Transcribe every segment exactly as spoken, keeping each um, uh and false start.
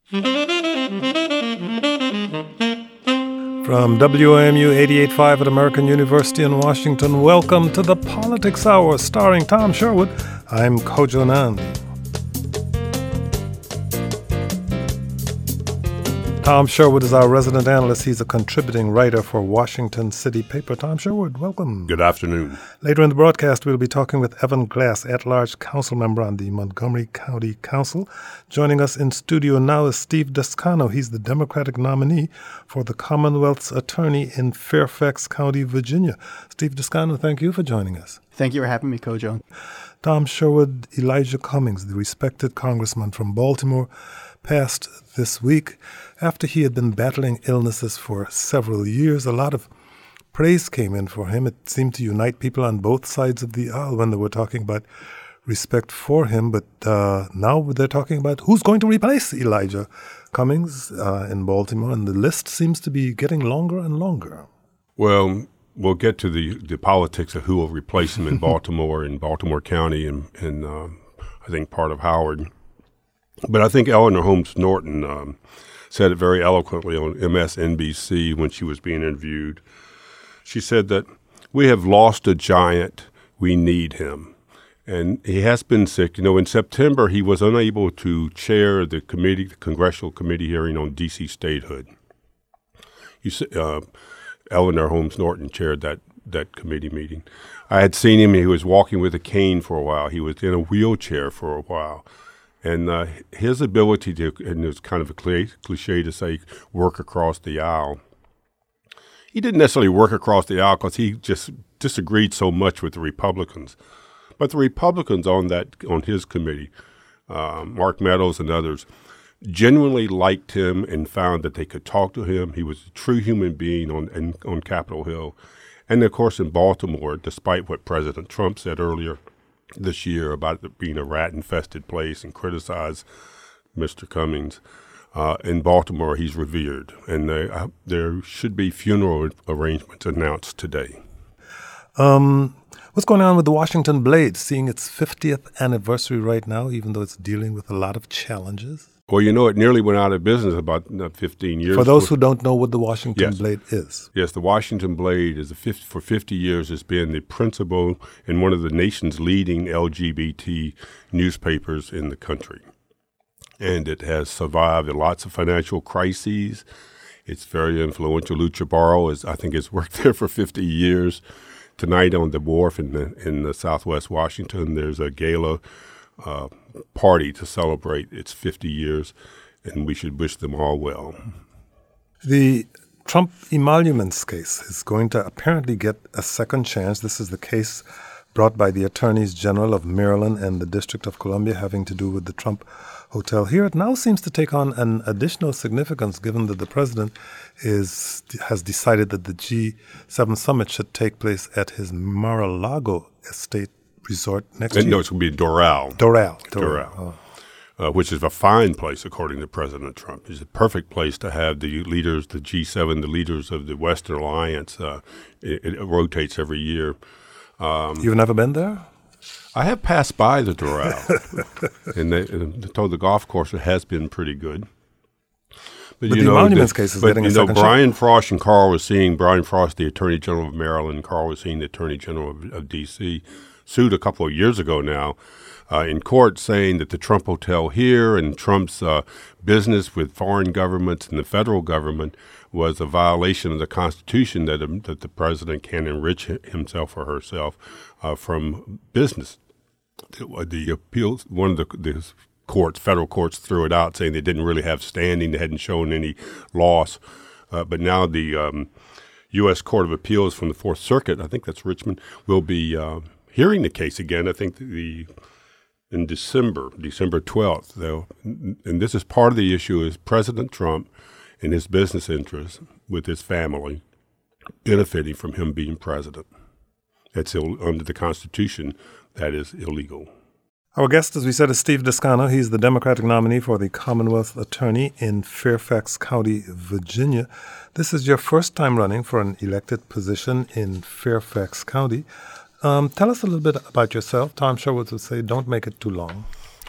From W M U eighty-eight point five at American University in Washington, welcome to the Politics Hour, starring Tom Sherwood. I'm Kojo Nandi. Tom Sherwood is our resident analyst. He's a contributing writer for Washington City paper. Tom Sherwood, welcome. Good afternoon. Later in the broadcast, we'll be talking with Evan Glass, at-large council member on the Montgomery County Council. Joining us in studio now is Steve Descano. He's the Democratic nominee for the Commonwealth's attorney in Fairfax County, Virginia. Steve Descano, thank you for joining us. Thank you for having me, Kojo. Tom Sherwood, Elijah Cummings, the respected congressman from Baltimore, passed this week after he had been battling illnesses for several years. A lot of praise came in for him. It seemed to unite people on both sides of the aisle when they were talking about respect for him. But uh, now they're talking about who's going to replace Elijah Cummings uh, in Baltimore, and the list seems to be getting longer and longer. Well, we'll get to the, the politics of who will replace him in Baltimore and Baltimore County and, and uh, I think part of Howard. But I think Eleanor Holmes Norton um, said it very eloquently on M S N B C when she was being interviewed. She said that we have lost a giant. We need him. And he has been sick. You know, in September, he was unable to chair the committee, the congressional committee hearing on D C statehood. You, uh, Eleanor Holmes Norton chaired that, that committee meeting. I had seen him. He was walking with a cane for a while. He was in a wheelchair for a while. And uh, his ability to, and it's kind of a cliche to say, work across the aisle. He didn't necessarily work across the aisle because he just disagreed so much with the Republicans. But the Republicans on that on his committee, uh, Mark Meadows and others, genuinely liked him and found that they could talk to him. He was a true human being on in, on Capitol Hill. And, of course, in Baltimore, despite what President Trump said earlier this year about it being a rat-infested place and criticize Mister Cummings. Uh, in Baltimore, he's revered, and they, uh, there should be funeral arrangements announced today. Um, what's going on with the Washington Blade, seeing its fiftieth anniversary right now, even though it's dealing with a lot of challenges? Well, you know, it nearly went out of business about fifteen years. For those who don't know what the Washington yes. Blade is. Yes, the Washington Blade is a fifty, for fifty years has been the principal and one of the nation's leading L G B T newspapers in the country. And it has survived lots of financial crises. It's very influential. Lou Chabarro, is, I think, has worked there for fifty years. Tonight on the wharf in the, in the Southwest Washington, there's a gala Uh, party to celebrate its fifty years, and we should wish them all well. The Trump emoluments case is going to apparently get a second chance. This is the case brought by the attorneys general of Maryland and the District of Columbia having to do with the Trump Hotel. Here it now seems to take on an additional significance given that the president is has decided that the G seven summit should take place at his Mar-a-Lago estate resort next and year. No, it's going to be Doral. Doral. Doral, oh. uh, which is a fine place, according to President Trump. It's a perfect place to have the leaders, the G seven, the leaders of the Western Alliance. Uh, it, it rotates every year. Um, You've never been there? I have passed by the Doral, and they, and they told the golf course it has been pretty good. But, but you the know, emoluments case is but, getting you a know, second Brian shot. Frost and Carl was seeing, Brian Frost, the Attorney General of Maryland, Carl was seeing the Attorney General of, of D C, sued a couple of years ago now uh, in court saying that the Trump Hotel here and Trump's uh, business with foreign governments and the federal government was a violation of the Constitution, that, um, that the president can enrich himself or herself uh, from business. The, the appeals, one of the, the courts, federal courts, threw it out saying they didn't really have standing, they hadn't shown any loss. Uh, but now the um, U S Court of Appeals from the Fourth Circuit, I think that's Richmond, will be uh, hearing the case again. I think the in December, December twelfth. Though, and this is part of the issue: is President Trump and his business interests with his family benefiting from him being president. That's Ill, under the Constitution. That is illegal. Our guest, as we said, is Steve Descano. He's the Democratic nominee for the Commonwealth Attorney in Fairfax County, Virginia. This is your first time running for an elected position in Fairfax County. Um, tell us a little bit about yourself. Tom Sherwood would say, don't make it too long.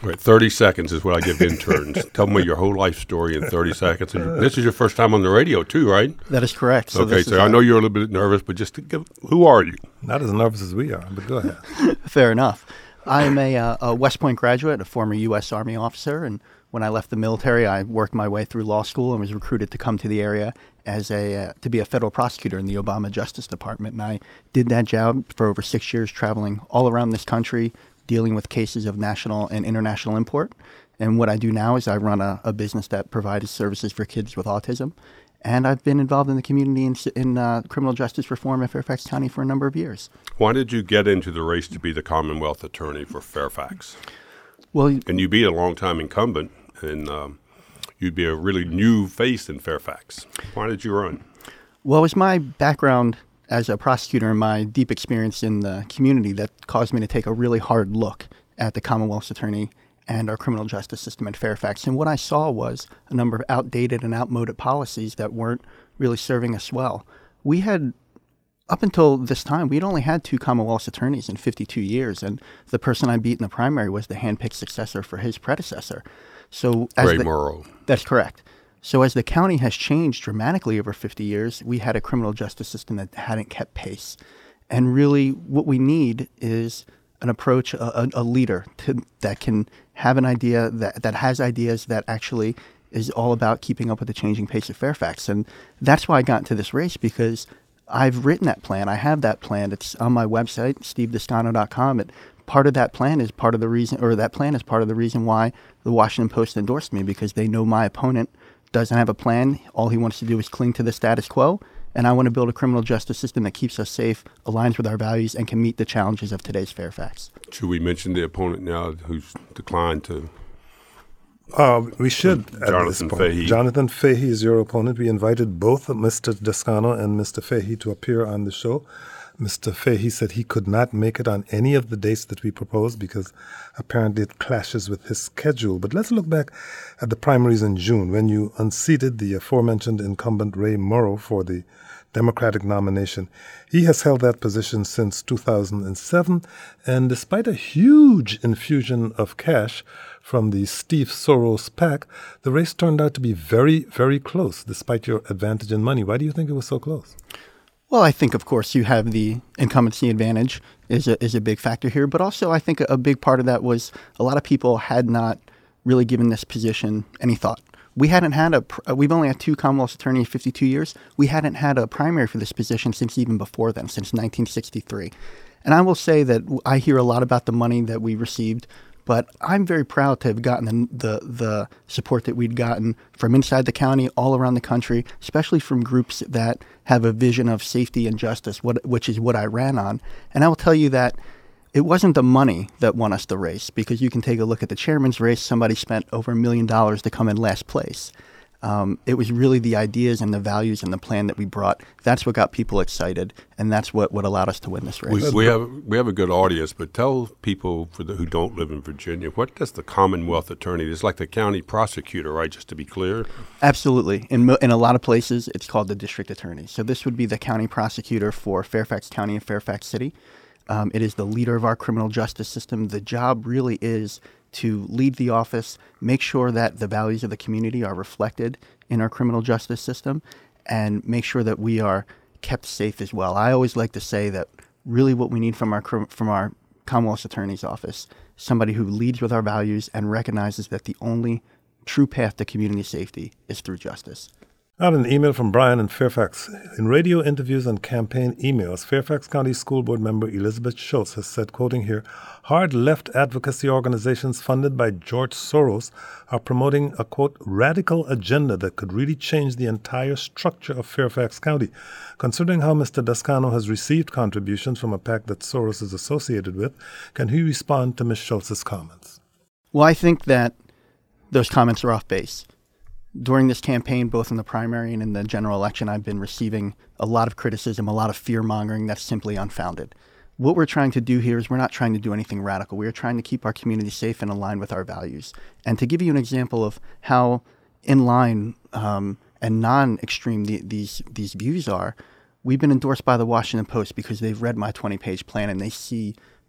All right, thirty seconds is what I give interns. Tell me your whole life story in thirty seconds. And this is your first time on the radio, too, right? That is correct. So okay, so I know you're a little bit nervous, but just to give, who are you? Not as nervous as we are, but go ahead. Fair enough. I am a, uh, a West Point graduate, a former U S Army officer, and when I left the military, I worked my way through law school and was recruited to come to the area as a uh, to be a federal prosecutor in the Obama Justice Department. And I did that job for over six years, traveling all around this country, dealing with cases of national and international import. And what I do now is I run a, a business that provides services for kids with autism. And I've been involved in the community in, in uh, criminal justice reform in Fairfax County for a number of years. Why did you get into the race to be the Commonwealth Attorney for Fairfax? Well, and you beat a long-time incumbent, and um, you'd be a really new face in Fairfax. Why did you run? Well, it was my background as a prosecutor and my deep experience in the community that caused me to take a really hard look at the Commonwealth's attorney and our criminal justice system in Fairfax. And what I saw was a number of outdated and outmoded policies that weren't really serving us well. We had, up until this time, we'd only had two Commonwealth's attorneys in fifty-two years, and the person I beat in the primary was the handpicked successor for his predecessor. So, as Ray the, Morrow. That's correct. So as the county has changed dramatically over fifty years, we had a criminal justice system that hadn't kept pace. And really what we need is an approach, a, a leader to, that can have an idea, that, that has ideas that actually is all about keeping up with the changing pace of Fairfax. And that's why I got into this race, because I've written that plan. I have that plan. It's on my website, steve descano dot com. It, part of that plan is part of the reason, or that plan is part of the reason why the Washington Post endorsed me, because they know my opponent doesn't have a plan. All he wants to do is cling to the status quo. And I want to build a criminal justice system that keeps us safe, aligns with our values, and can meet the challenges of today's Fairfax. Should we mention the opponent now who's declined to? Uh, we should. Jonathan Fahey. Jonathan Fahey is your opponent. We invited both Mister Descano and Mister Fahey to appear on the show. Mister Fahey said he could not make it on any of the dates that we proposed because apparently it clashes with his schedule. But let's look back at the primaries in June when you unseated the aforementioned incumbent Ray Morrow for the Democratic nomination. He has held that position since two thousand seven, and despite a huge infusion of cash from the Steve Soros PAC, the race turned out to be very, very close, despite your advantage in money. Why do you think it was so close? Well, I think, of course, you have the incumbency advantage is a, is a big factor here. But also, I think a, a big part of that was a lot of people had not really given this position any thought. We hadn't had a, we've only had two Commonwealth's attorneys in fifty-two years. We hadn't had a primary for this position since even before then, since nineteen sixty-three. And I will say that I hear a lot about the money that we received, but I'm very proud to have gotten the, the the support that we'd gotten from inside the county, all around the country, especially from groups that have a vision of safety and justice, what, which is what I ran on. And I will tell you that it wasn't the money that won us the race, because you can take a look at the chairman's race. Somebody spent over a million dollars to come in last place. Um, it was really the ideas and the values and the plan that we brought. That's what got people excited, and that's what, what allowed us to win this race. We, we have we have a good audience, but tell people for the, who don't live in Virginia, what does the Commonwealth Attorney? It's like the county prosecutor, right? Just to be clear. Absolutely. In mo- in a lot of places, it's called the district attorney. So this would be the county prosecutor for Fairfax County and Fairfax City. Um, it is the leader of our criminal justice system. The job really is to lead the office, make sure that the values of the community are reflected in our criminal justice system, and make sure that we are kept safe as well. I always like to say that really what we need from our from our Commonwealth's Attorney's Office, somebody who leads with our values and recognizes that the only true path to community safety is through justice. Out an email from Brian in Fairfax. In radio interviews and campaign emails, Fairfax County School Board member Elizabeth Schultz has said, quoting here, hard left advocacy organizations funded by George Soros are promoting a, quote, radical agenda that could really change the entire structure of Fairfax County. Considering how Mister Descano has received contributions from a PAC that Soros is associated with, can he respond to Miz Schultz's comments? Well, I think that those comments are off base. During this campaign, both in the primary and in the general election, I've been receiving a lot of criticism, a lot of fear-mongering that's simply unfounded. What we're trying to do here is we're not trying to do anything radical. We are trying to keep our community safe and aligned with our values. And to give you an example of how in line um, and non-extreme the, these these views are, we've been endorsed by the Washington Post because they've read my twenty-page plan and they see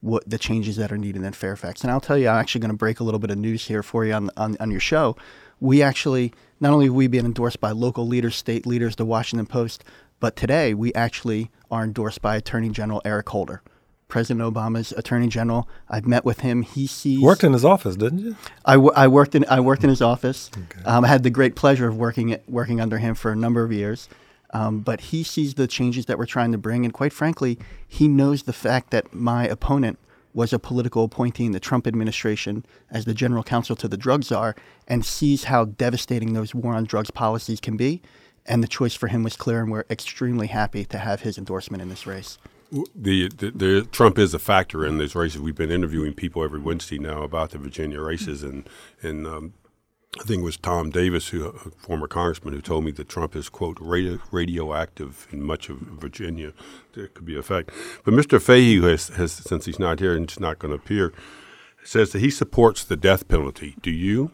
what the changes that are needed in Fairfax. And I'll tell you, I'm actually going to break a little bit of news here for you on, on, on your show. We actually, not only have we been endorsed by local leaders, state leaders, the Washington Post, but today we actually are endorsed by Attorney General Eric Holder, President Obama's Attorney General. I've met with him. He sees worked in his office, didn't you? I, w- I worked in I worked in his office. Okay. Um, I had the great pleasure of working working under him for a number of years. Um, but he sees the changes that we're trying to bring, and quite frankly, he knows the fact that my opponent was a political appointee in the Trump administration as the general counsel to the drug czar, and sees how devastating those war on drugs policies can be. And the choice for him was clear, and we're extremely happy to have his endorsement in this race. The, the, the Trump is a factor in these races. We've been interviewing people every Wednesday now about the Virginia races, and and um, I think it was Tom Davis, who, a former congressman, who told me that Trump is, quote, radio, radioactive in much of Virginia. There could be a fact. But Mister Fahey, who has, has, since he's not here and he's not going to appear, says that he supports the death penalty. Do you?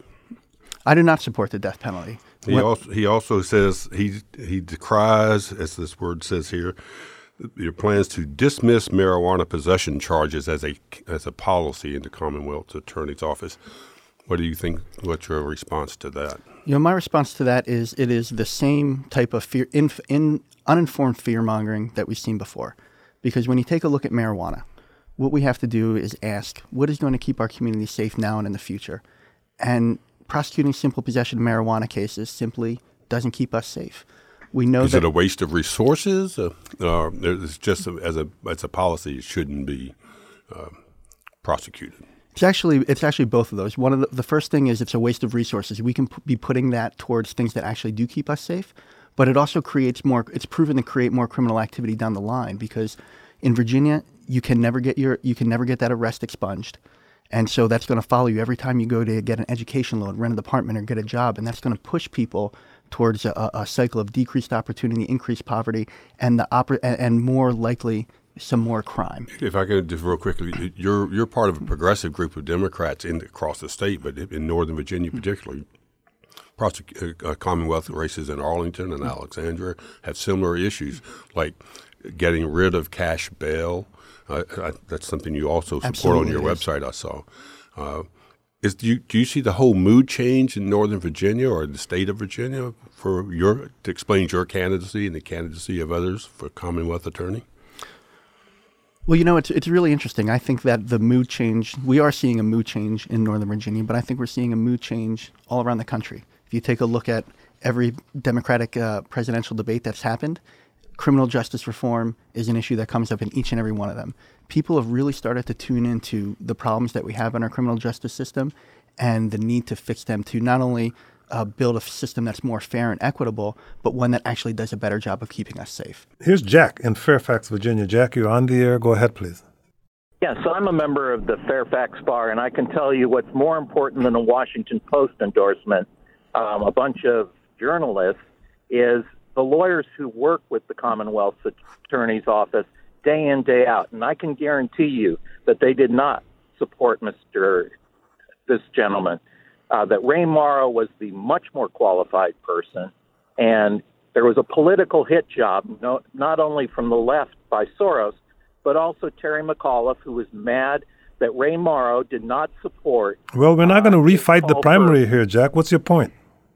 I do not support the death penalty. He When- also he also says he he decries, as this word says here, your plans to dismiss marijuana possession charges as a as a policy in the Commonwealth Attorney's Office. What do you think? What's your response to that? You know, my response to that is it is the same type of fear, in, in uninformed fear mongering that we've seen before. Because when you take a look at marijuana, what we have to do is ask, what is going to keep our community safe now and in the future? And prosecuting simple possession of marijuana cases simply doesn't keep us safe. We know Is that it a waste of resources? Uh, uh, it's just a, as a as a policy, it shouldn't be uh, prosecuted. It's actually it's actually both of those. One of the, the first thing is it's a waste of resources. We can p- be putting that towards things that actually do keep us safe, but it also creates more. It's proven to create more criminal activity down the line because in Virginia you can never get your you can never get that arrest expunged, and so that's going to follow you every time you go to get an education loan, rent an apartment, or get a job, and that's going to push people towards a, a cycle of decreased opportunity, increased poverty, and the oper- and, and more likely some more crime. If I could just real quickly, you're you're part of a progressive group of Democrats in across the state, but in Northern Virginia particularly, prosec- uh, Commonwealth races in Arlington and Alexandria have similar issues, like getting rid of cash bail. Uh, I, that's something you also support Absolutely on your it is. website, I saw. Uh, is do you, do you see the whole mood change in Northern Virginia or the state of Virginia for your to explain your candidacy and the candidacy of others for Commonwealth Attorney? Well, you know, it's it's really interesting. I think that the mood change, we are seeing a mood change in Northern Virginia, but I think we're seeing a mood change all around the country. If you take a look at every Democratic uh, presidential debate that's happened, criminal justice reform is an issue that comes up in each and every one of them. People have really started to tune into the problems that we have in our criminal justice system and the need to fix them to not only uh, build a system that's more fair and equitable, but one that actually does a better job of keeping us safe. Here's Jack in Fairfax, Virginia. Jack, you're on the air. Go ahead, please. Yes, I'm a member of the Fairfax Bar, and I can tell you what's more important than a Washington Post endorsement, um, a bunch of journalists, is the lawyers who work with the Commonwealth Attorney's Office day in, day out. And I can guarantee you that they did not support Mister this gentleman, uh, that Ray Morrow was the much more qualified person. And there was a political hit job, no, not only from the left by Soros, but also Terry McAuliffe, who was mad that Ray Morrow did not support. Well, we're not going to uh, refight the call primary for- here, Jack. What's your point?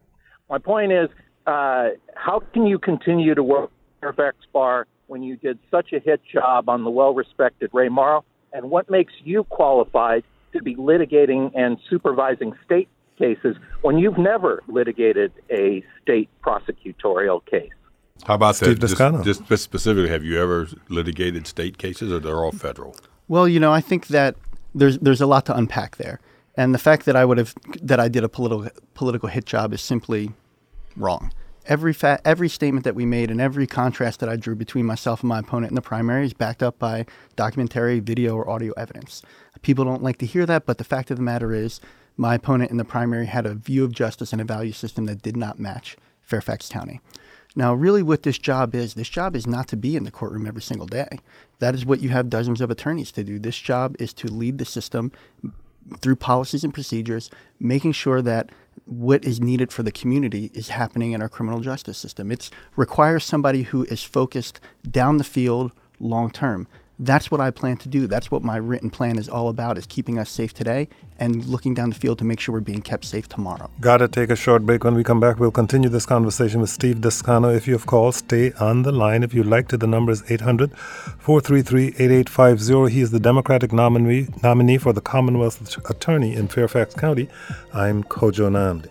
My point is, uh, how can you continue to work at Fairfax Bar when you did such a hit job on the well-respected Ray Morrow? And what makes you qualified to be litigating and supervising state cases when you've never litigated a state prosecutorial case? How about Steve that? Descano. Just, just specifically, have you ever litigated state cases, or they're all federal? Well, you know, I think that there's there's a lot to unpack there, and the fact that I would have that I did a political political hit job is simply wrong. Every fa- every statement that we made and every contrast that I drew between myself and my opponent in the primary is backed up by documentary, video, or audio evidence. People don't like to hear that, but the fact of the matter is, my opponent in the primary had a view of justice and a value system that did not match Fairfax County. Now, really what this job is, this job is not to be in the courtroom every single day. That is what you have dozens of attorneys to do. This job is to lead the system through policies and procedures, making sure that what is needed for the community is happening in our criminal justice system. It requires somebody who is focused down the field long term. That's what I plan to do. That's what my written plan is all about, is keeping us safe today and looking down the field to make sure we're being kept safe tomorrow. Got to take a short break. When we come back, we'll continue this conversation with Steve Descano. If you have called, stay on the line. If you'd like to, the number is eight hundred, four three three, eight eight five zero. He is the Democratic nominee, nominee for the Commonwealth Attorney in Fairfax County. I'm Kojo Nnamdi.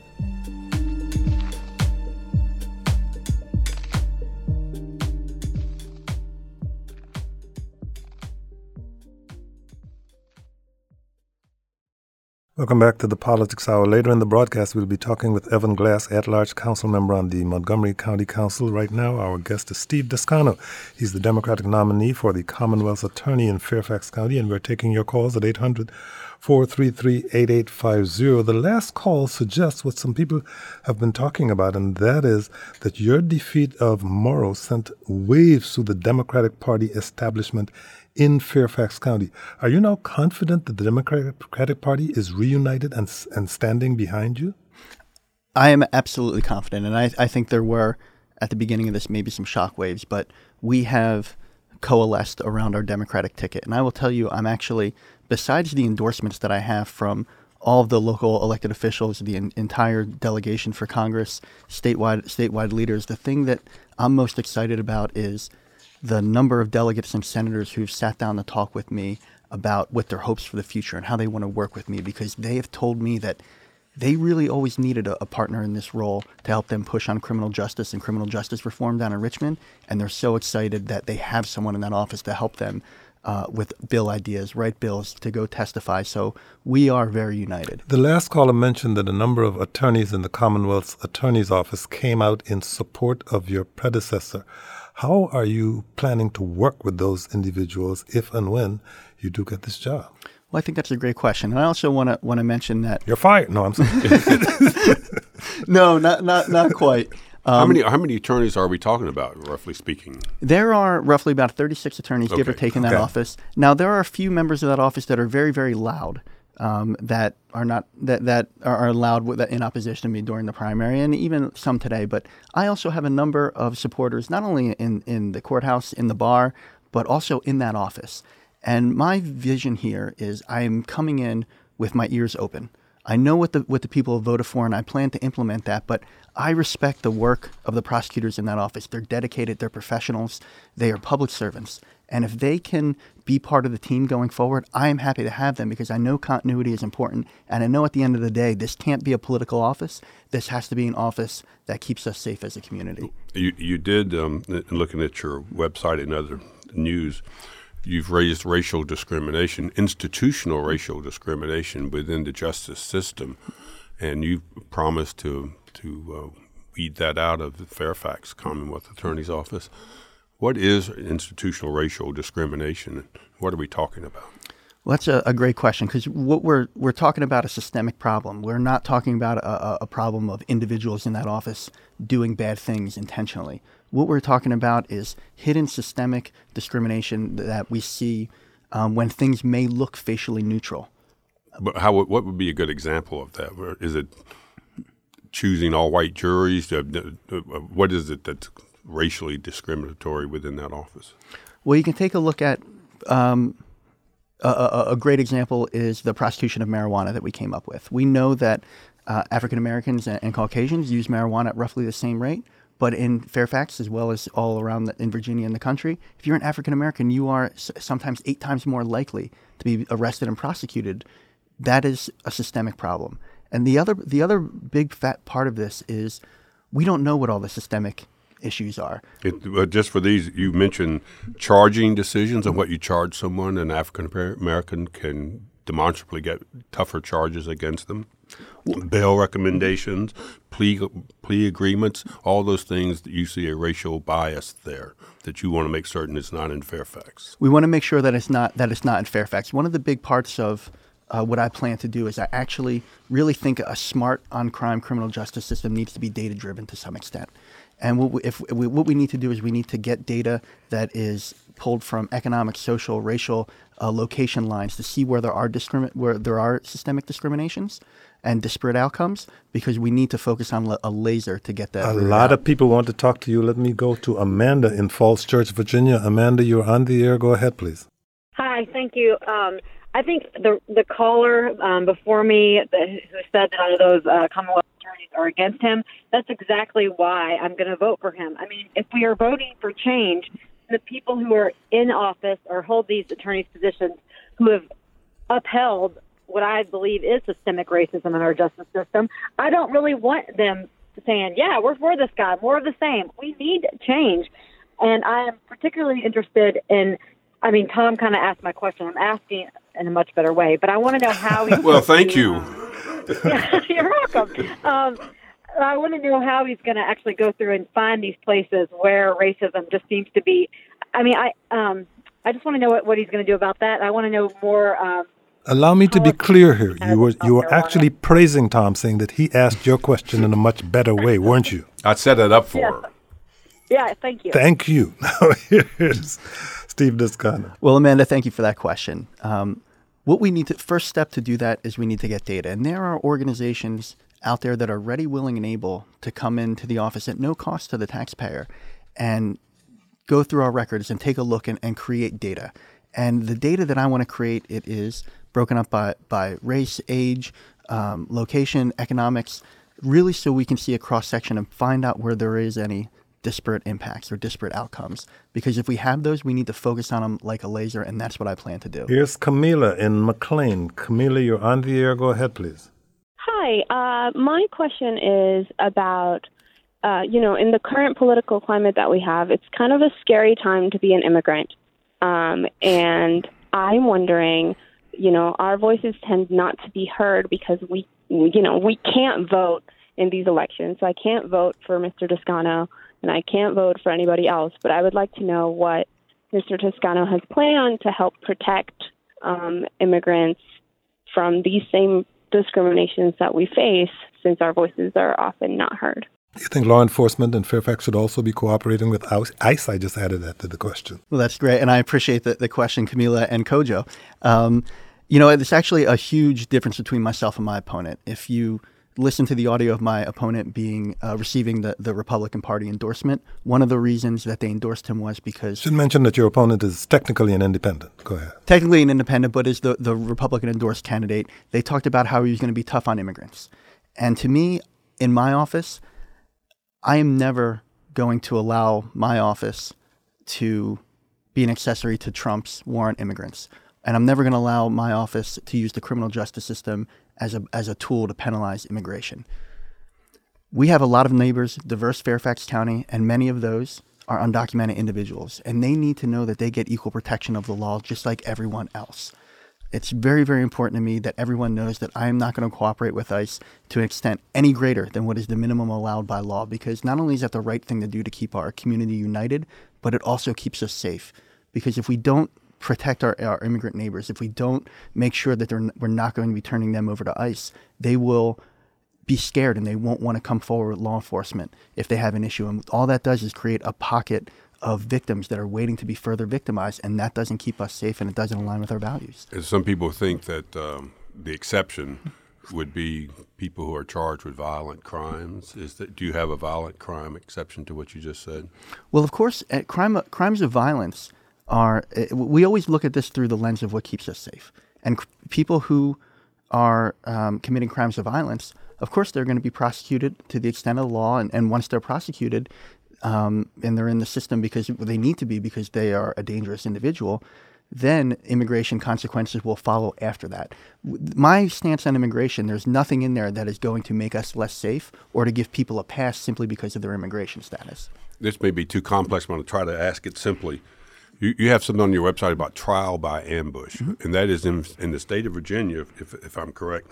Welcome back to the Politics Hour. Later in the broadcast, we'll be talking with Evan Glass, at-large council member on the Montgomery County Council. Right now, our guest is Steve Descano. He's the Democratic nominee for the Commonwealth Attorney in Fairfax County, and we're taking your calls at eight hundred, four three three, eight eight five zero. The last call suggests what some people have been talking about, and that is that your defeat of Morrow sent waves through the Democratic Party establishment in Fairfax County. Are you now confident that the Democratic Party is reunited and and standing behind you? I am absolutely confident, and I, I think there were, at the beginning of this, maybe some shockwaves, but we have coalesced around our Democratic ticket. And I will tell you, I'm actually, besides the endorsements that I have from all of the local elected officials, the en- entire delegation for Congress, statewide statewide leaders, the thing that I'm most excited about is the number of delegates and senators who've sat down to talk with me about what their hopes for the future and how they want to work with me, because they have told me that they really always needed a, a partner in this role to help them push on criminal justice and criminal justice reform down in Richmond. And they're so excited that they have someone in that office to help them uh, with bill ideas, write bills, to go testify. So we are very united. The last caller mentioned that a number of attorneys in the Commonwealth's Attorney's Office came out in support of your predecessor. How are you planning to work with those individuals if and when you do get this job? Well, I think that's a great question. And I also want to want to mention that... You're fired. No, I'm sorry. no, not not not quite. Um, how many how many attorneys are we talking about, roughly speaking? There are roughly about thirty-six attorneys, okay. give or take, in that okay. office. Now, there are a few members of that office that are very, very loud. Um, that are not that that are loud with, in opposition to me during the primary, and even some today. But I also have a number of supporters, not only in, in the courthouse, in the bar, but also in that office. And my vision here is I am coming in with my ears open. I know what the what the people have voted for, and I plan to implement that. But I respect the work of the prosecutors in that office. They're dedicated. They're professionals. They are public servants. And if they can be part of the team going forward, I am happy to have them, because I know continuity is important. And I know at the end of the day, this can't be a political office. This has to be an office that keeps us safe as a community. You, you did, um, looking at your website and other news, you've raised racial discrimination, institutional racial discrimination within the justice system. And you promised to, to uh, weed that out of the Fairfax Commonwealth Attorney's Office. What is institutional racial discrimination? What are we talking about? Well, that's a, a great question, because what we're we're talking about a systemic problem. We're not talking about a, a problem of individuals in that office doing bad things intentionally. What we're talking about is hidden systemic discrimination that we see um, when things may look facially neutral. But how? What would be a good example of that? Is it choosing all white juries? What is it that's racially discriminatory within that office? Well, you can take a look at um, a, a, a great example is the prosecution of marijuana that we came up with. We know that uh, African Americans and, and Caucasians use marijuana at roughly the same rate, but in Fairfax, as well as all around the, in Virginia and the country, if you're an African American, you are s- sometimes eight times more likely to be arrested and prosecuted. That is a systemic problem. And the other the other big fat part of this is we don't know what all the systemic issues are. It, uh, just for these, you mentioned charging decisions and what you charge someone. An African American can demonstrably get tougher charges against them. Bail recommendations, plea plea agreements, all those things that you see a racial bias there that you want to make certain it's not in Fairfax. We want to make sure that it's not that it's not in Fairfax. One of the big parts of Uh, what I plan to do is I actually really think a smart on-crime criminal justice system needs to be data-driven to some extent. And what we, if we, what we need to do is we need to get data that is pulled from economic, social, racial uh, location lines to see where there are discrimin- where there are systemic discriminations and disparate outcomes, because we need to focus on la- a laser to get that. A lot out. of people want to talk to you. Let me go to Amanda in Falls Church, Virginia. Amanda, you're on the air. Go ahead, please. Hi, thank you. Um, I think the the caller um, before me the, who said that all of those uh, Commonwealth attorneys are against him, that's exactly why I'm going to vote for him. I mean, if we are voting for change, the people who are in office or hold these attorneys' positions who have upheld what I believe is systemic racism in our justice system, I don't really want them saying, yeah, we're for this guy, more of the same. We need change. And I am particularly interested in, I mean, Tom kind of asked my question. I'm asking in a much better way, but I want to know how he's Well, thank to, you. Um, yeah, you're welcome. Um, I want to know how he's going to actually go through and find these places where racism just seems to be. I mean, I um, I just want to know what, what he's going to do about that. I want to know more. Um, Allow me to be clear here. You were you were actually praising Tom, saying that he asked your question in a much better way, weren't you? I set it up for yeah. her. Yeah, thank you. Thank you. Now here's Steve Descano. Well, Amanda, thank you for that question. Um, what we need to, first step to do that is we need to get data. And there are organizations out there that are ready, willing, and able to come into the office at no cost to the taxpayer and go through our records and take a look and, and create data. And the data that I want to create, it is broken up by, by race, age, um, location, economics, really so we can see a cross-section and find out where there is any disparate impacts or disparate outcomes. Because if we have those, we need to focus on them like a laser, and that's what I plan to do. Here's Camila in McLean. Camila, you're on the air. Go ahead, please. Hi. Uh, my question is about, uh, you know, in the current political climate that we have, it's kind of a scary time to be an immigrant. Um, and I'm wondering, you know, our voices tend not to be heard because we, you know, we can't vote in these elections. So I can't vote for Mister Toscano and I can't vote for anybody else. But I would like to know what Mister Toscano has planned to help protect um, immigrants from these same discriminations that we face, since our voices are often not heard. You think law enforcement in Fairfax should also be cooperating with ICE? I just added that to the question. Well, that's great. And I appreciate the, the question, Camila and Kojo. Um, you know, it's actually a huge difference between myself and my opponent. If you listen to the audio of my opponent being uh, receiving the, the Republican Party endorsement, one of the reasons that they endorsed him was because... You should mention that your opponent is technically an independent. Go ahead. Technically an independent, but is the, the Republican endorsed candidate. They talked about how he was going to be tough on immigrants. And to me, in my office, I am never going to allow my office to be an accessory to Trump's war on immigrants. And I'm never going to allow my office to use the criminal justice system as a as a tool to penalize immigration. We have a lot of neighbors, diverse Fairfax County, and many of those are undocumented individuals. And they need to know that they get equal protection of the law just like everyone else. It's very, very important to me that everyone knows that I am not going to cooperate with ICE to an extent any greater than what is the minimum allowed by law, because not only is that the right thing to do to keep our community united, but it also keeps us safe. Because if we don't protect our, our immigrant neighbors, if we don't make sure that they're, we're not going to be turning them over to ICE, they will be scared and they won't want to come forward with law enforcement if they have an issue. And all that does is create a pocket of victims that are waiting to be further victimized, and that doesn't keep us safe and it doesn't align with our values. And some people think that um, the exception would be people who are charged with violent crimes. Is that, do you have a violent crime exception to what you just said? Well, of course, uh, crime, crimes of violence are, uh, we always look at this through the lens of what keeps us safe. And c- people who are um, committing crimes of violence, of course, they're going to be prosecuted to the extent of the law, and, and once they're prosecuted, Um, and they're in the system because they need to be because they are a dangerous individual, then immigration consequences will follow after that. My stance on immigration, there's nothing in there that is going to make us less safe or to give people a pass simply because of their immigration status. This may be too complex, but I'm going to try to ask it simply. You, you have something on your website about trial by ambush, mm-hmm. and that is in, in the state of Virginia, if, if I'm correct.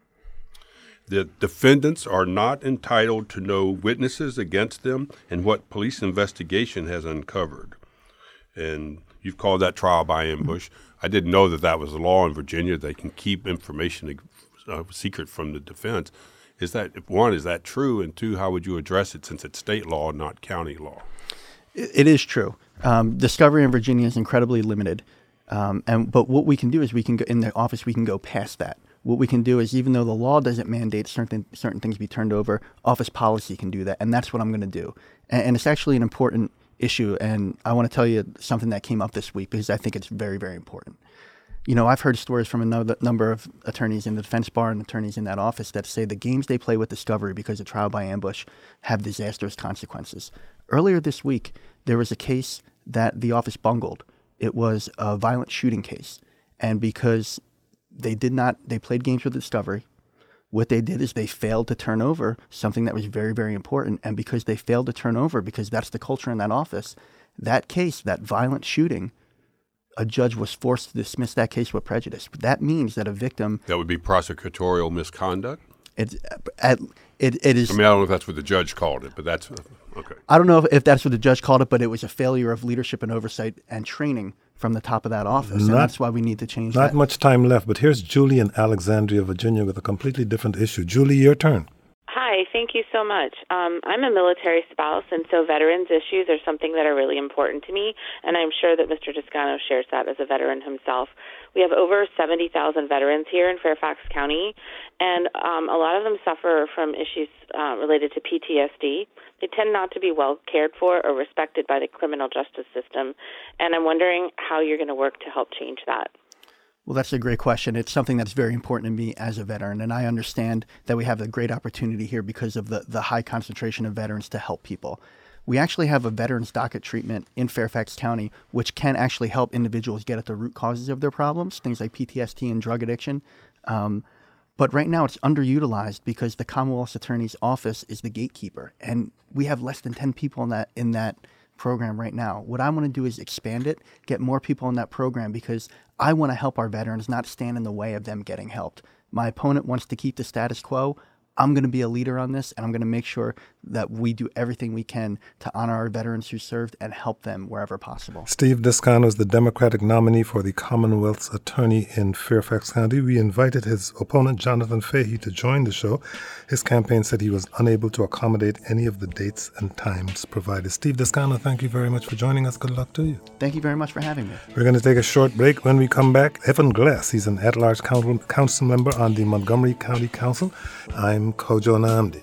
The defendants are not entitled to know witnesses against them and what police investigation has uncovered. And you've called that trial by ambush. I didn't know that that was the law in Virginia. They can keep information uh, secret from the defense. Is that, one, is that true? And two, how would you address it since it's state law, not county law? It, it is true. Um, discovery in Virginia is incredibly limited. Um, and but what we can do is we can go in the office, we can go past that. What we can do is, even though the law doesn't mandate certain certain things be turned over, office policy can do that, and that's what I'm going to do. And, and it's actually an important issue, and I want to tell you something that came up this week because I think it's very, very important. You know, I've heard stories from a number of attorneys in the defense bar and attorneys in that office that say the games they play with discovery because of trial by ambush have disastrous consequences. Earlier this week, there was a case that the office bungled. It was a violent shooting case. And because they did not, they played games with discovery, what they did is they failed to turn over something that was very, very important. And because they failed to turn over, because that's the culture in that office, that case, that violent shooting, a judge was forced to dismiss that case with prejudice. That means that a victim... That would be prosecutorial misconduct? It, at, it, it is... I mean, I don't know if that's what the judge called it, but that's... Okay. I don't know if, if that's what the judge called it, but it was a failure of leadership and oversight and training from the top of that office. Not, and that's why we need to change not that. Not much time left, but here's Julie in Alexandria, Virginia, with a completely different issue. Julie, your turn. Hi, thank you so much. Um, I'm a military spouse, and so veterans' issues are something that are really important to me, and I'm sure that Mister Toscano shares that as a veteran himself. We have over seventy thousand veterans here in Fairfax County, and um, a lot of them suffer from issues uh, related to P T S D. They tend not to be well cared for or respected by the criminal justice system, and I'm wondering how you're going to work to help change that. Well, that's a great question. It's something that's very important to me as a veteran, and I understand that we have a great opportunity here because of the, the high concentration of veterans to help people. We actually have a veterans docket treatment in Fairfax County, which can actually help individuals get at the root causes of their problems, things like P T S D and drug addiction. Um, but right now it's underutilized because the Commonwealth's Attorney's Office is the gatekeeper, and we have less than ten people in that in that program right now. What I want to do is expand it, get more people in that program because I want to help our veterans, not stand in the way of them getting helped. My opponent wants to keep the status quo. I'm going to be a leader on this, and I'm going to make sure that we do everything we can to honor our veterans who served and help them wherever possible. Steve Toscano is the Democratic nominee for the Commonwealth's Attorney in Fairfax County. We invited his opponent, Jonathan Fahey, to join the show. His campaign said he was unable to accommodate any of the dates and times provided. Steve Toscano, thank you very much for joining us. Good luck to you. Thank you very much for having me. We're going to take a short break. When we come back, Evan Glass, he's an at-large council, council member on the Montgomery County Council. I'm Kojo Nnamdi.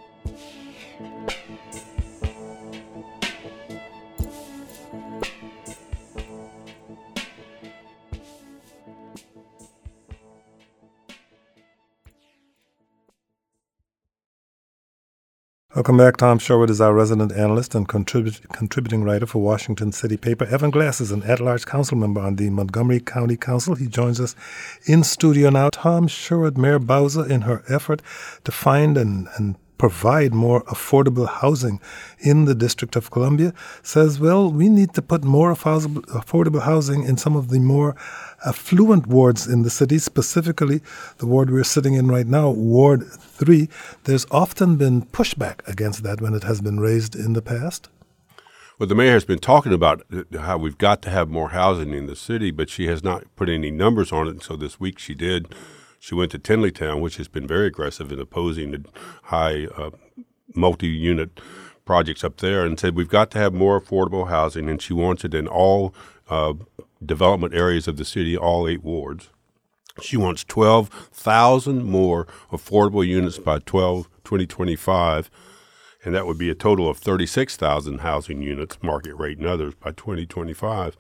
Welcome back. Tom Sherwood is our resident analyst and contribut- contributing writer for Washington City Paper. Evan Glass is an at-large council member on the Montgomery County Council. He joins us in studio now. Tom Sherwood, Mayor Bowser, in her effort to find and, and provide more affordable housing in the District of Columbia, says, well, we need to put more affordable housing in some of the more affluent wards in the city, specifically the ward we're sitting in right now, Ward three. There's often been pushback against that when it has been raised in the past. Well, the mayor has been talking about how we've got to have more housing in the city, but she has not put any numbers on it. And so this week she did. She went to Tinleytown, which has been very aggressive in opposing the high uh, multi-unit projects up there, and said we've got to have more affordable housing, and she wants it in all uh, development areas of the city, all eight wards. She wants twelve thousand more affordable units by twenty twenty-five, and that would be a total of thirty-six thousand housing units, market rate and others, by twenty twenty-five.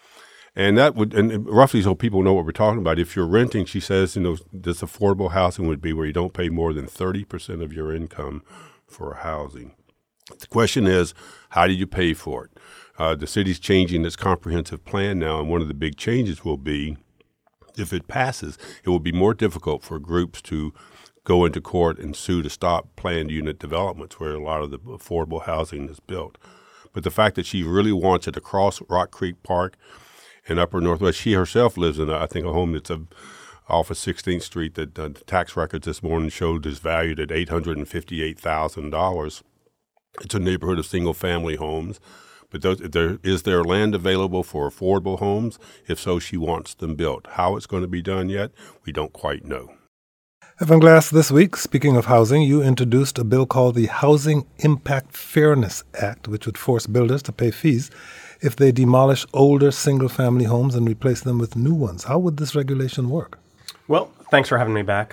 And that would, and roughly so people know what we're talking about, if you're renting, she says, you know, this affordable housing would be where you don't pay more than thirty percent of your income for housing. The question is, how do you pay for it? Uh, the city's changing its comprehensive plan now, and one of the big changes will be, if it passes, it will be more difficult for groups to go into court and sue to stop planned unit developments where a lot of the affordable housing is built. But the fact that she really wants it across Rock Creek Park in Upper Northwest, she herself lives in, a, I think, a home that's a, off of sixteenth Street that uh, the tax records this morning showed is valued at eight hundred fifty-eight thousand dollars. It's a neighborhood of single-family homes. But those, there, is there land available for affordable homes? If so, she wants them built. How it's going to be done yet, we don't quite know. Evan Glass, this week, speaking of housing, you introduced a bill called the Housing Impact Fairness Act, which would force builders to pay fees if they demolish older single-family homes and replace them with new ones. How would this regulation work? Well, thanks for having me back.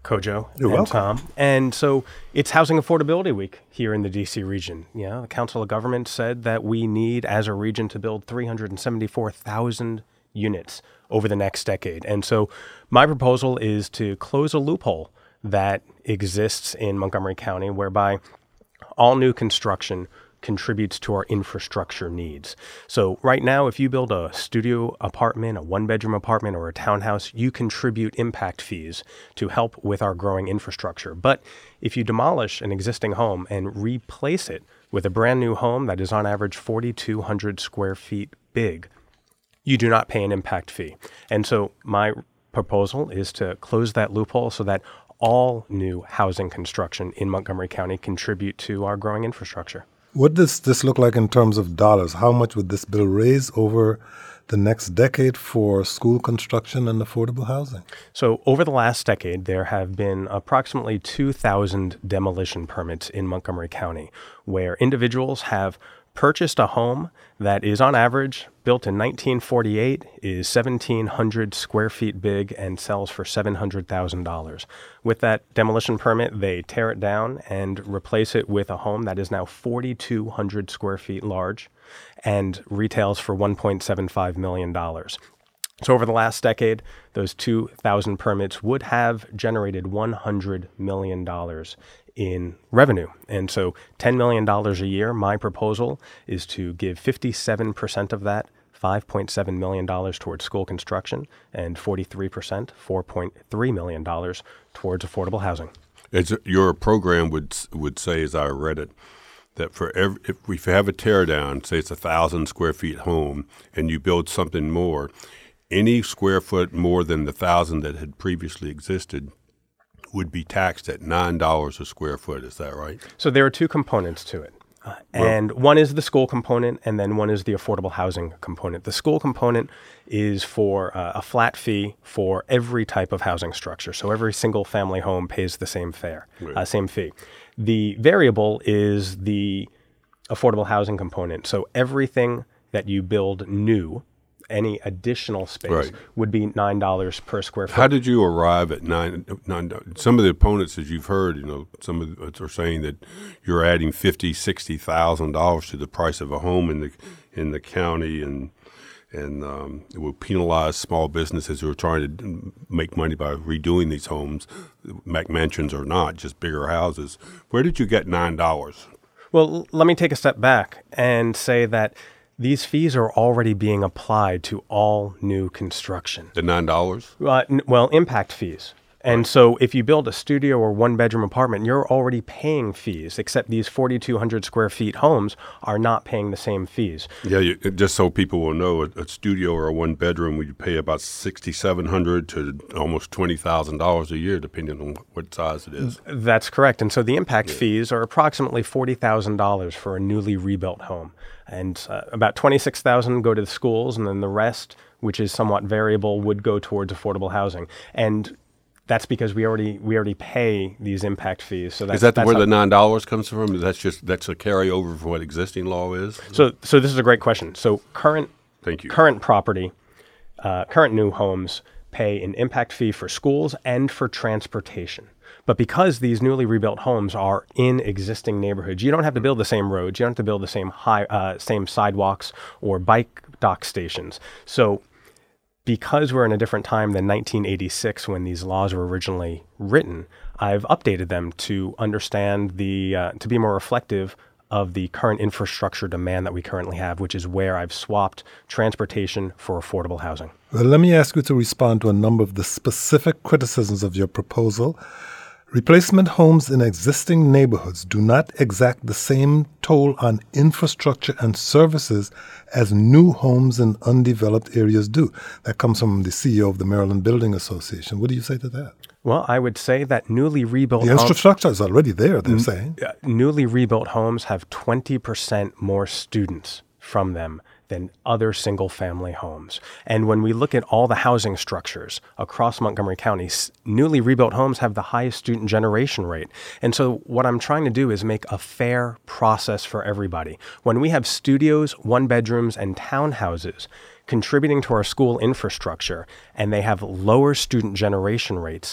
Kojo You're and welcome. Tom. And so it's Housing Affordability Week here in the D C region. You know, the Council of Government said that we need, as a region, to build three hundred seventy-four thousand units over the next decade. And so my proposal is to close a loophole that exists in Montgomery County whereby all new construction contributes to our infrastructure needs. So right now, if you build a studio apartment, a one-bedroom apartment, or a townhouse, you contribute impact fees to help with our growing infrastructure. But if you demolish an existing home and replace it with a brand new home that is on average forty-two hundred square feet big, you do not pay an impact fee. And so my proposal is to close that loophole so that all new housing construction in Montgomery County contribute to our growing infrastructure. What does this look like in terms of dollars? How much would this bill raise over the next decade for school construction and affordable housing? So over the last decade, there have been approximately two thousand demolition permits in Montgomery County, where individuals have purchased a home that is on average built in nineteen forty-eight, is seventeen hundred square feet big, and sells for seven hundred thousand dollars. With that demolition permit, they tear it down and replace it with a home that is now forty-two hundred square feet large and retails for one point seven five million dollars. So over the last decade, those two thousand permits would have generated one hundred million dollars in revenue. And so ten million dollars a year, my proposal is to give fifty-seven percent of that, five point seven million dollars towards school construction, and forty-three percent, four point three million dollars towards affordable housing. It's, your program would would say, as I read it, that for every, if we have a tear down, say it's a thousand square feet home, and you build something more, any square foot more than the thousand that had previously existed would be taxed at nine dollars a square foot. Is that right? So there are two components to it. Uh, and well, one is the school component, and then one is the affordable housing component. The school component is for uh, a flat fee for every type of housing structure. So every single family home pays the same fare, right. uh, same fee. The variable is the affordable housing component. So everything that you build new, any additional space, right. would be nine dollars per square foot. How did you arrive at nine? nine some of the opponents, as you've heard, you know, some of them are saying that you're adding fifty, sixty thousand dollars to the price of a home in the in the county, and and um, it will penalize small businesses who are trying to make money by redoing these homes, McMansions or not, just bigger houses. Where did you get nine dollars? Well, l- let me take a step back and say that these fees are already being applied to all new construction. The nine dollars? Uh, n- well, impact fees. And right. so if you build a studio or one-bedroom apartment, you're already paying fees, except these forty-two hundred square feet homes are not paying the same fees. Yeah, you, just so people will know, a, a studio or a one-bedroom, we pay about six thousand seven hundred dollars to almost twenty thousand dollars a year, depending on what size it is. That's correct. And so the impact yeah. fees are approximately forty thousand dollars for a newly rebuilt home. And uh, about twenty-six thousand dollars go to the schools, and then the rest, which is somewhat variable, would go towards affordable housing. And that's because we already we already pay these impact fees. So that's, is that that's where how, the nine dollars comes from? That's just that's a carryover from what existing law is. So so this is a great question. So current Thank you. current property, uh, current new homes pay an impact fee for schools and for transportation. But because these newly rebuilt homes are in existing neighborhoods, you don't have to build the same roads. You don't have to build the same high uh, same sidewalks or bike dock stations. So because we're in a different time than nineteen eighty-six when these laws were originally written, I've updated them to understand the, uh, to be more reflective of the current infrastructure demand that we currently have, which is where I've swapped transportation for affordable housing. Well, let me ask you to respond to a number of the specific criticisms of your proposal. Replacement homes in existing neighborhoods do not exact the same toll on infrastructure and services as new homes in undeveloped areas do. That comes from the C E O of the Maryland Building Association. What do you say to that? Well, I would say that newly rebuilt The homes... infrastructure is already there, they're saying. Uh, newly rebuilt homes have twenty percent more students from them than other single-family homes. And when we look at all the housing structures across Montgomery County, s- newly rebuilt homes have the highest student generation rate. And so what I'm trying to do is make a fair process for everybody. When we have studios, one-bedrooms, and townhouses contributing to our school infrastructure, and they have lower student generation rates,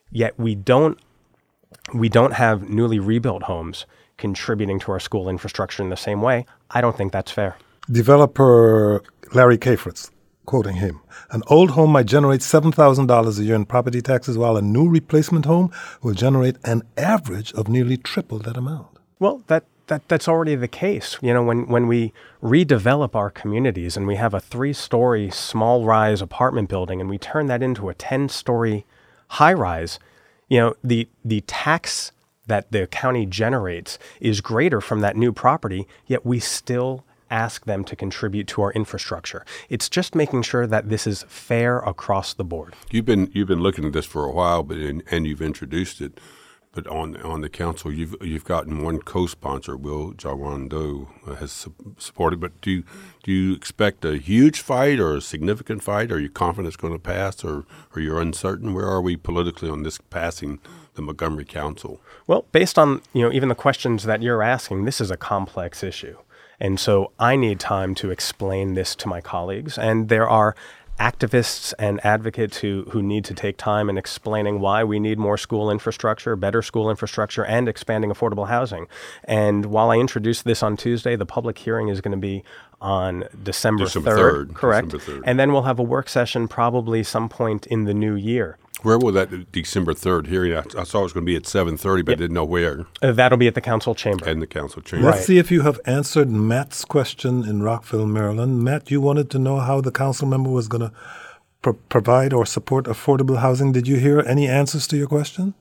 yet we don't we don't have newly rebuilt homes contributing to our school infrastructure in the same way. I don't think that's fair. Developer Larry Kafritz, quoting him, an old home might generate seven thousand dollars a year in property taxes, while a new replacement home will generate an average of nearly triple that amount. Well, that, that that's already the case. You know, when, when we redevelop our communities and we have a three-story small-rise apartment building and we turn that into a ten-story high-rise, you know, the the tax that the county generates is greater from that new property, yet we still ask them to contribute to our infrastructure. It's just making sure that this is fair across the board. You've been you've been looking at this for a while, but in, and you've introduced it. But on on the council, you've you've gotten one co-sponsor, Will Jawando, uh, has su- supported. But do you, do you expect a huge fight or a significant fight? Are you confident it's going to pass, or or you're uncertain? Where are we politically on this passing the Montgomery Council? Well, based on you know even the questions that you're asking, this is a complex issue, and so I need time to explain this to my colleagues. And there are activists and advocates who, who need to take time in explaining why we need more school infrastructure, better school infrastructure, and expanding affordable housing. And while I introduced this on Tuesday, the public hearing is going to be on December, December third, third. Correct. December third. And then we'll have a work session probably some point in the new year. Where will that December third hearing? I, I saw it was going to be at seven thirty, but yep. I didn't know where. Uh, that'll be at the council chamber. In the council chamber. Let's right. see if you have answered Matt's question in Rockville, Maryland. Matt, you wanted to know how the council member was going to pro- provide or support affordable housing. Did you hear any answers to your question?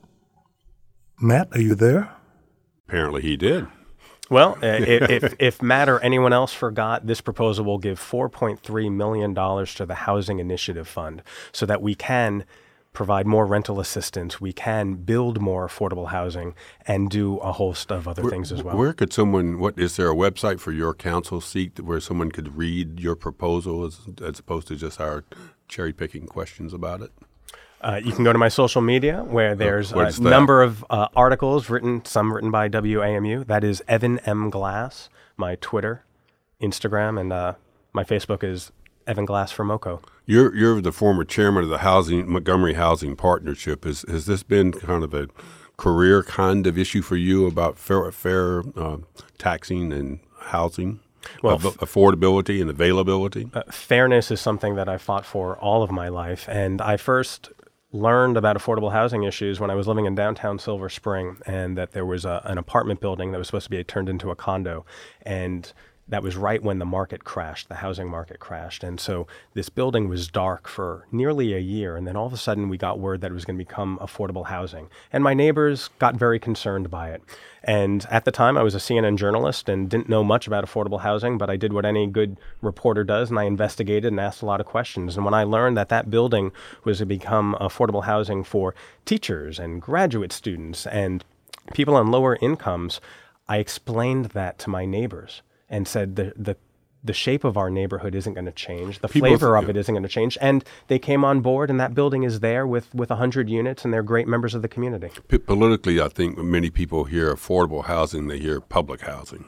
Matt, are you there? Apparently he did. Well, uh, if, if Matt or anyone else forgot, this proposal will give four point three million dollars to the Housing Initiative Fund so that we can provide more rental assistance, we can build more affordable housing, and do a host of other where, things as well. Where could someone, what is there a website for your council seat where someone could read your proposal as, as opposed to just our cherry-picking questions about it? Uh, you can go to my social media where there's uh, a number of uh, articles written, some written by W A M U. That is Evan M. Glass, my Twitter, Instagram, and uh, my Facebook is Evan Glass for MoCo. You're you're the former chairman of the Housing Montgomery Housing Partnership. Has has this been kind of a career kind of issue for you about fair fair uh, taxing and housing, well, Av- affordability and availability? Uh, fairness is something that I fought for all of my life, and I first learned about affordable housing issues when I was living in downtown Silver Spring, and that there was a, an apartment building that was supposed to be turned into a condo, and that was right when the market crashed, the housing market crashed. And so this building was dark for nearly a year. And then all of a sudden we got word that it was going to become affordable housing. And my neighbors got very concerned by it. And at the time I was a C N N journalist and didn't know much about affordable housing, but I did what any good reporter does, and I investigated and asked a lot of questions. And when I learned that that building was to become affordable housing for teachers and graduate students and people on lower incomes, I explained that to my neighbors and said the the the shape of our neighborhood isn't going to change. The People flavor th- of it isn't going to change. And they came on board, and that building is there with, with one hundred units, and they're great members of the community. P- politically, I think many people hear affordable housing, they hear public housing.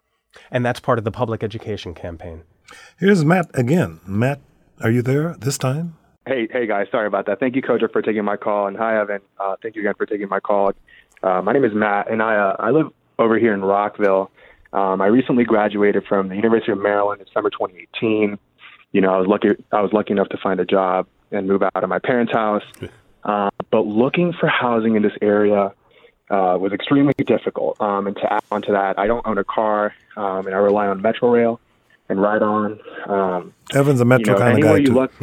And that's part of the public education campaign. Here's Matt again. Matt, are you there this time? Hey, hey guys, sorry about that. Thank you, Kojo, for taking my call. And hi, Evan. Uh, thank you again for taking my call. Uh, my name is Matt, and I uh, I live over here in Rockville. Um, I recently graduated from the University of Maryland in summer twenty eighteen. You know, I was lucky. I was lucky enough to find a job and move out of my parents' house. Uh, but looking for housing in this area uh, was extremely difficult. Um, and to add on to that, I don't own a car, um, and I rely on Metro Rail and Ride On. Um, Evan's a Metro you know, kind of guy you too. Look,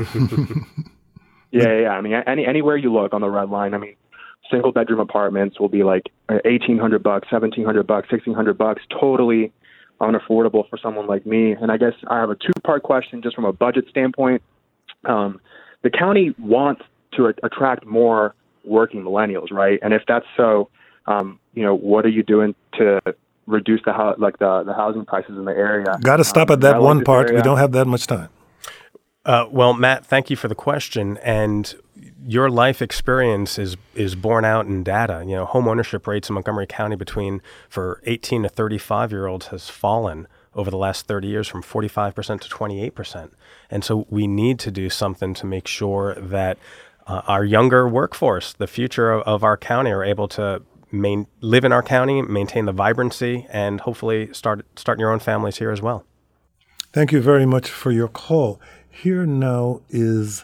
yeah, yeah. I mean, any anywhere you look on the Red Line, I mean, single bedroom apartments will be like eighteen hundred bucks, seventeen hundred bucks, sixteen hundred bucks, totally unaffordable for someone like me. And I guess I have a two part question just from a budget standpoint. Um, the county wants to a- attract more working millennials, right? And if that's so, um, you know, what are you doing to reduce the ho- like the, the housing prices in the area? Got to stop um, at that I one like part. area. We don't have that much time. Uh, well, Matt, thank you for the question. And your life experience is is borne out in data. You know, home ownership rates in Montgomery County between for eighteen to thirty-five year olds has fallen over the last thirty years from forty-five percent to twenty-eight percent. And so we need to do something to make sure that uh, our younger workforce, the future of, of our county, are able to main, live in our county, maintain the vibrancy, and hopefully start start your own families here as well. Thank you very much for your call. Here now is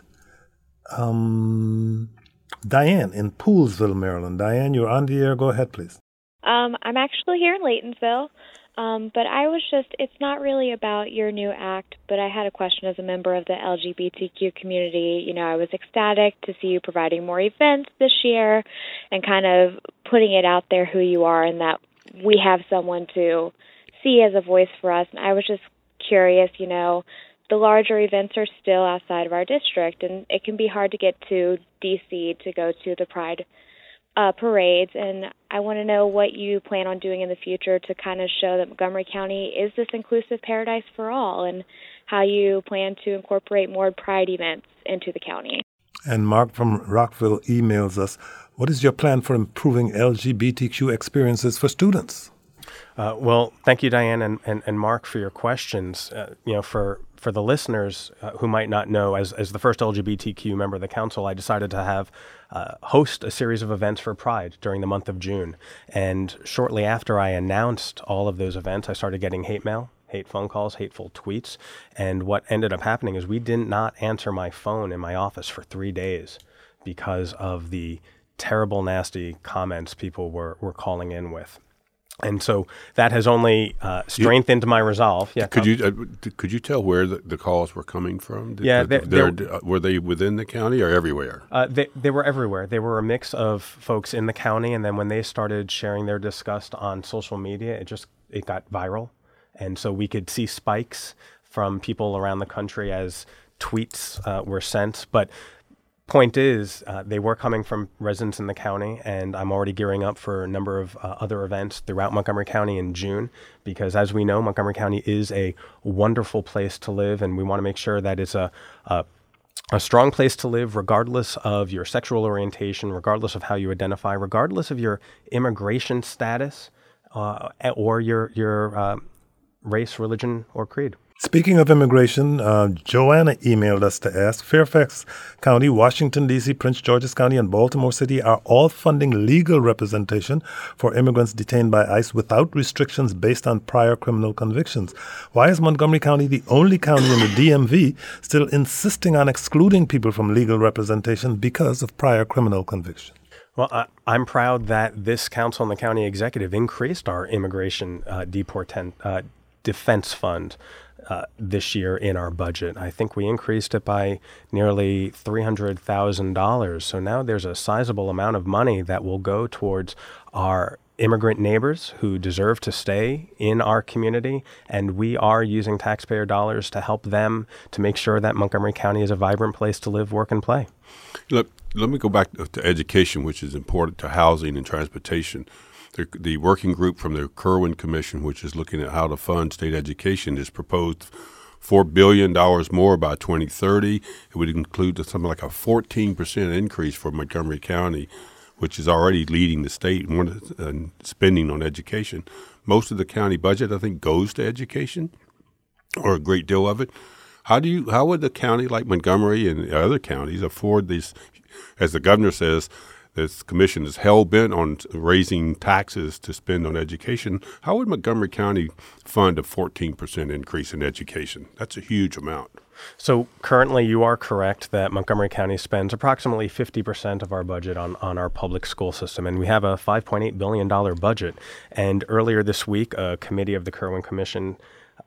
um, Diane in Poolesville, Maryland. Diane, you're on the air. Go ahead, please. Um, I'm actually here in Laytonsville, um, but I was just, it's not really about your new act, but I had a question as a member of the L G B T Q community. You know, I was ecstatic to see you providing more events this year and kind of putting it out there who you are and that we have someone to see as a voice for us. And I was just curious, you know, the larger events are still outside of our district, and it can be hard to get to D C to go to the Pride uh, parades. And I want to know what you plan on doing in the future to kind of show that Montgomery County is this inclusive paradise for all, and how you plan to incorporate more Pride events into the county. And Mark from Rockville emails us, what is your plan for improving L G B T Q experiences for students? Uh, well, thank you, Diane and, and, and Mark, for your questions. Uh, you know, for for the listeners uh, who might not know, as as the first L G B T Q member of the council, I decided to have uh, host a series of events for Pride during the month of June. And shortly after I announced all of those events, I started getting hate mail, hate phone calls, hateful tweets. And what ended up happening is we did not answer my phone in my office for three days because of the terrible, nasty comments people were, were calling in with. And so that has only uh, strengthened you, my resolve. Yeah, could you uh, could you tell where the, the calls were coming from? Did, yeah, they're, they're, they're, were they within the county or everywhere? Uh, they they were everywhere. They were a mix of folks in the county, and then when they started sharing their disgust on social media, it just it got viral, and so we could see spikes from people around the country as tweets uh, were sent, but. Point is, uh, they were coming from residents in the county, and I'm already gearing up for a number of uh, other events throughout Montgomery County in June, because as we know, Montgomery County is a wonderful place to live, and we want to make sure that it's a, a a strong place to live regardless of your sexual orientation, regardless of how you identify, regardless of your immigration status uh, or your, your uh, race, religion, or creed. Speaking of immigration, uh, Joanna emailed us to ask, Fairfax County, Washington, D C, Prince George's County, and Baltimore City are all funding legal representation for immigrants detained by ICE without restrictions based on prior criminal convictions. Why is Montgomery County the only county in the D M V still insisting on excluding people from legal representation because of prior criminal convictions? Well, I, I'm proud that this council and the county executive increased our immigration uh, deportant uh, defense fund Uh, this year in our budget. I think we increased it by nearly three hundred thousand dollars. So now there's a sizable amount of money that will go towards our immigrant neighbors who deserve to stay in our community, and we are using taxpayer dollars to help them to make sure that Montgomery County is a vibrant place to live, work, and play. Look, let me go back to education, which is important to housing and transportation. The, the working group from the Kirwan Commission, which is looking at how to fund state education, has proposed four billion dollars more by twenty thirty. It would include something like a fourteen percent increase for Montgomery County, which is already leading the state in spending on education. Most of the county budget, I think, goes to education, or a great deal of it. How do you? How would a county like Montgomery and other counties afford these? As the governor says, this commission is hell-bent on raising taxes to spend on education. How would Montgomery County fund a fourteen percent increase in education? That's a huge amount. So currently you are correct that Montgomery County spends approximately fifty percent of our budget on, on our public school system, and we have a five point eight billion dollars budget. And earlier this week, a committee of the Kirwan Commission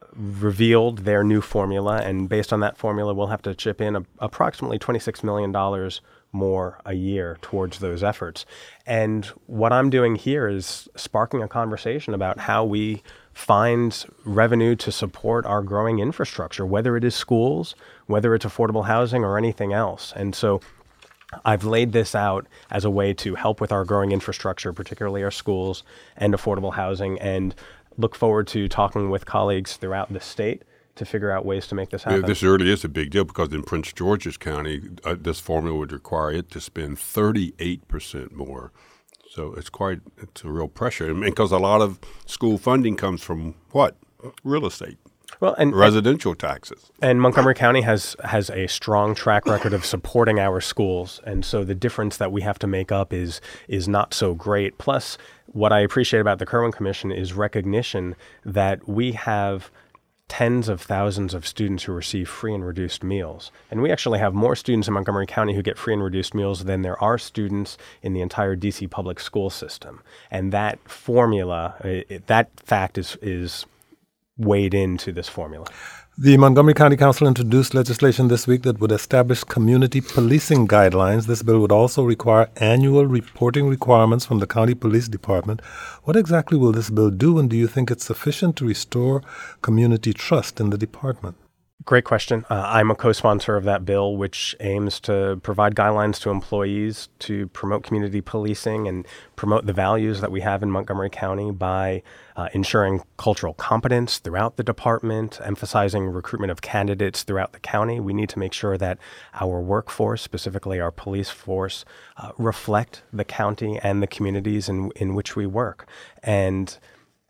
revealed their new formula, and based on that formula, we'll have to chip in a, approximately twenty-six million dollars more a year towards those efforts. And what I'm doing here is sparking a conversation about how we find revenue to support our growing infrastructure, whether it is schools, whether it's affordable housing, or anything else. And so I've laid this out as a way to help with our growing infrastructure, particularly our schools and affordable housing, and look forward to talking with colleagues throughout the state to figure out ways to make this happen. Yeah, this really is a big deal because in Prince George's County, uh, this formula would require it to spend thirty-eight percent more. So it's quite, it's a real pressure. And because a lot of school funding comes from what? Real estate. Well, and residential taxes. And Montgomery County has has a strong track record of supporting our schools, and so the difference that we have to make up is is not so great. Plus, what I appreciate about the Kirwan Commission is recognition that we have tens of thousands of students who receive free and reduced meals. And we actually have more students in Montgomery County who get free and reduced meals than there are students in the entire D C public school system. And that formula, it, that fact is is weighed into this formula. The Montgomery County Council introduced legislation this week that would establish community policing guidelines. This bill would also require annual reporting requirements from the county police department. What exactly will this bill do, and do you think it's sufficient to restore community trust in the department? Great question. Uh, I'm a co-sponsor of that bill, which aims to provide guidelines to employees to promote community policing and promote the values that we have in Montgomery County by uh, ensuring cultural competence throughout the department, emphasizing recruitment of candidates throughout the county. We need to make sure that our workforce, specifically our police force, uh, reflect the county and the communities in, in which we work. And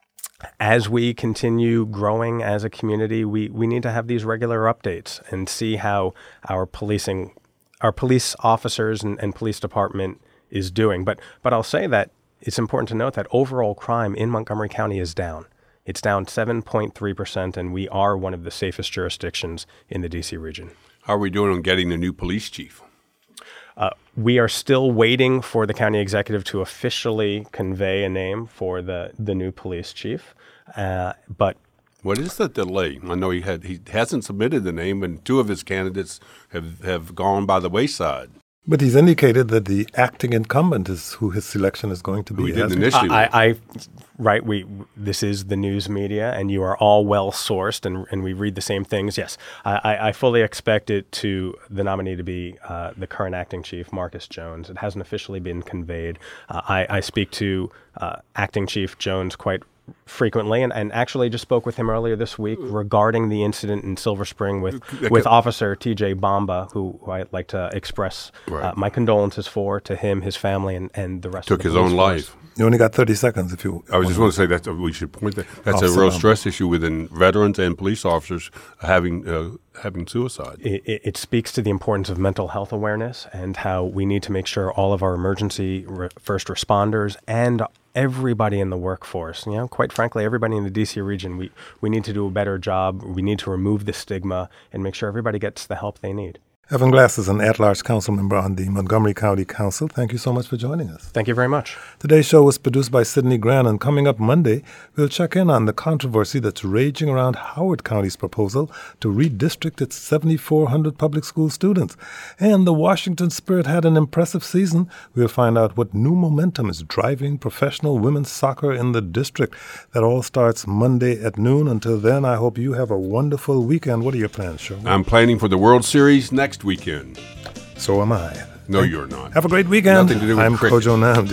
as we continue growing as a community, we, we need to have these regular updates and see how our policing, our police officers and, and police department is doing. But but I'll say that it's important to note that overall crime in Montgomery County is down. It's down seven point three percent, and we are one of the safest jurisdictions in the D C region. How are we doing on getting the new police chief? Uh, we are still waiting for the county executive to officially convey a name for the, the new police chief. Uh, but what is the delay? I know he had he hasn't submitted the name, and two of his candidates have, have gone by the wayside. But he's indicated that the acting incumbent is who his selection is going to be. We didn't initially. I, I, I, right. We. This is the news media, and you are all well sourced, and, and we read the same things. Yes, I, I, I fully expect it to the nominee to be uh, the current acting chief, Marcus Jones. It hasn't officially been conveyed. Uh, I, I speak to uh, acting chief Jones quite frequently, and, and actually just spoke with him earlier this week regarding the incident in Silver Spring with, with Officer T J Bamba, who, who I'd like to express right. uh, my condolences for to him, his family, and, and the rest Took of the his own life. You only got thirty seconds if you... I was just want to say that we should point that. That's a real stress issue within veterans and police officers having uh, having suicide. It, it, it speaks to the importance of mental health awareness and how we need to make sure all of our emergency re- first responders and everybody in the workforce, you know, quite frankly, everybody in the D C region, we, we need to do a better job. We need to remove the stigma and make sure everybody gets the help they need. Evan Glass is an at-large council member on the Montgomery County Council. Thank you so much for joining us. Thank you very much. Today's show was produced by Sidney Gran, and coming up Monday, we'll check in on the controversy that's raging around Howard County's proposal to redistrict its seven thousand four hundred public school students. And the Washington Spirit had an impressive season. We'll find out what new momentum is driving professional women's soccer in the district. That all starts Monday at noon. Until then, I hope you have a wonderful weekend. What are your plans, Sherwood? I'm planning for the World Series next weekend. So am I. No, you're not. Have a great weekend. Nothing to do with I'm cricket. Kojo Namdi.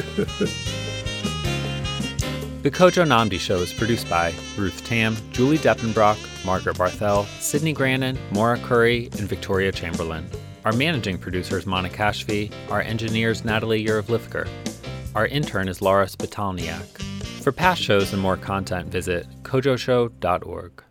The Kojo Namdi Show is produced by Ruth Tam, Julie Deppenbrock, Margaret Barthel, Sidney Grannon, Maura Curry, and Victoria Chamberlain. Our managing producer is Monica Kashfi. Our engineer is Natalie Urevlifker. Our intern is Laura Spitalniak. For past shows and more content, visit kojo show dot org.